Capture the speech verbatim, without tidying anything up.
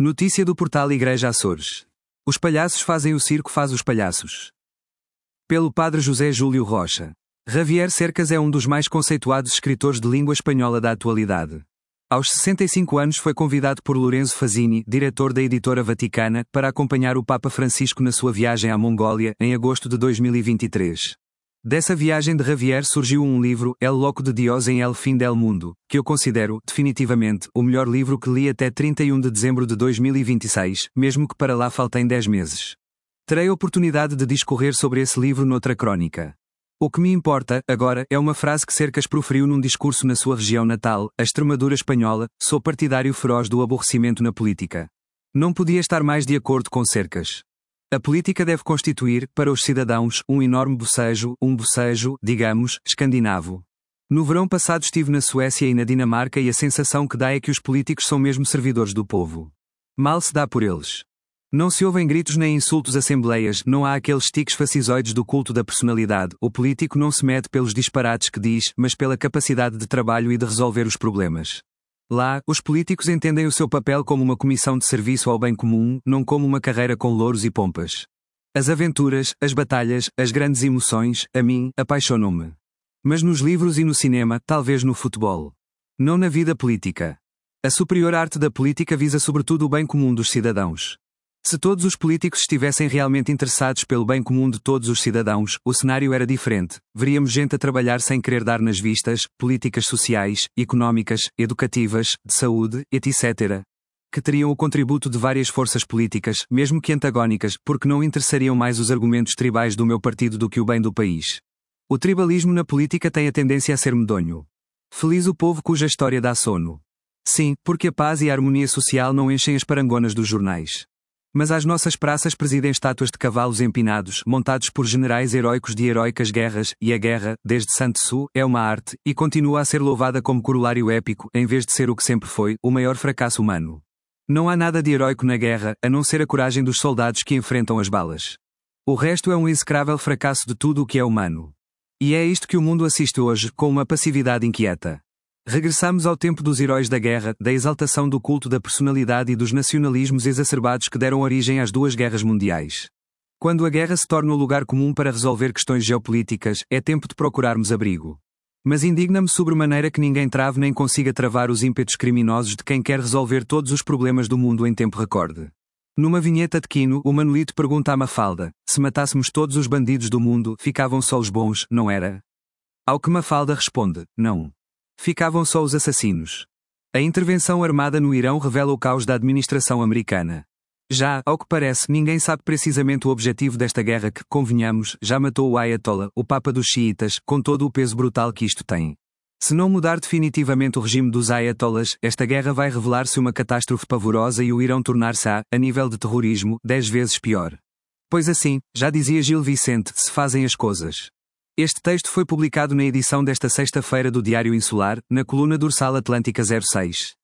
Notícia do portal Igreja Açores. Os palhaços fazem o circo faz os palhaços. Pelo padre José Júlio Rocha. Javier Cercas é um dos mais conceituados escritores de língua espanhola da atualidade. Aos sessenta e cinco anos foi convidado por Lorenzo Fazzini, diretor da editora Vaticana, para acompanhar o Papa Francisco na sua viagem à Mongólia, em agosto de dois mil e vinte e três. Dessa viagem de Javier surgiu um livro, El Loco de Dios em El Fin del Mundo, que eu considero, definitivamente, o melhor livro que li até trinta e um de dezembro de dois mil e vinte e seis, mesmo que para lá faltem dez meses. Terei a oportunidade de discorrer sobre esse livro noutra crónica. O que me importa, agora, é uma frase que Cercas proferiu num discurso na sua região natal, a Extremadura espanhola: sou partidário feroz do aborrecimento na política. Não podia estar mais de acordo com Cercas. A política deve constituir, para os cidadãos, um enorme bocejo, um bocejo, digamos, escandinavo. No verão passado estive na Suécia e na Dinamarca e a sensação que dá é que os políticos são mesmo servidores do povo. Mal se dá por eles. Não se ouvem gritos nem insultos assembleias, não há aqueles tiques fascisoides do culto da personalidade, o político não se mede pelos disparates que diz, mas pela capacidade de trabalho e de resolver os problemas. Lá, os políticos entendem o seu papel como uma comissão de serviço ao bem comum, não como uma carreira com louros e pompas. As aventuras, as batalhas, as grandes emoções, a mim, apaixonam-me. Mas nos livros e no cinema, talvez no futebol. Não na vida política. A superior arte da política visa sobretudo o bem comum dos cidadãos. Se todos os políticos estivessem realmente interessados pelo bem comum de todos os cidadãos, o cenário era diferente. Veríamos gente a trabalhar sem querer dar nas vistas, políticas sociais, económicas, educativas, de saúde, etcétera, que teriam o contributo de várias forças políticas, mesmo que antagónicas, porque não interessariam mais os argumentos tribais do meu partido do que o bem do país. O tribalismo na política tem a tendência a ser medonho. Feliz o povo cuja história dá sono. Sim, porque a paz e a harmonia social não enchem as parangonas dos jornais. Mas às nossas praças presidem estátuas de cavalos empinados, montados por generais heróicos de heróicas guerras, e a guerra, desde Sun Tzu, é uma arte, e continua a ser louvada como corolário épico, em vez de ser o que sempre foi, o maior fracasso humano. Não há nada de heróico na guerra, a não ser a coragem dos soldados que enfrentam as balas. O resto é um execrável fracasso de tudo o que é humano. E é isto que o mundo assiste hoje, com uma passividade inquieta. Regressamos ao tempo dos heróis da guerra, da exaltação do culto da personalidade e dos nacionalismos exacerbados que deram origem às duas guerras mundiais. Quando a guerra se torna o lugar comum para resolver questões geopolíticas, é tempo de procurarmos abrigo. Mas indigna-me sobremaneira que ninguém trave nem consiga travar os ímpetos criminosos de quem quer resolver todos os problemas do mundo em tempo recorde. Numa vinheta de Quino, o Manolito pergunta à Mafalda: se matássemos todos os bandidos do mundo, ficavam só os bons, não era? Ao que Mafalda responde: não. Ficavam só os assassinos. A intervenção armada no Irão revela o caos da administração americana. Já, ao que parece, ninguém sabe precisamente o objetivo desta guerra que, convenhamos, já matou o Ayatollah, o Papa dos xiitas, com todo o peso brutal que isto tem. Se não mudar definitivamente o regime dos Ayatollahs, esta guerra vai revelar-se uma catástrofe pavorosa e o Irão tornar-se-á, a nível de terrorismo, dez vezes pior. Pois assim, já dizia Gil Vicente, se fazem as coisas. Este texto foi publicado na edição desta sexta-feira do Diário Insular, na coluna dorsal Atlântica zero seis.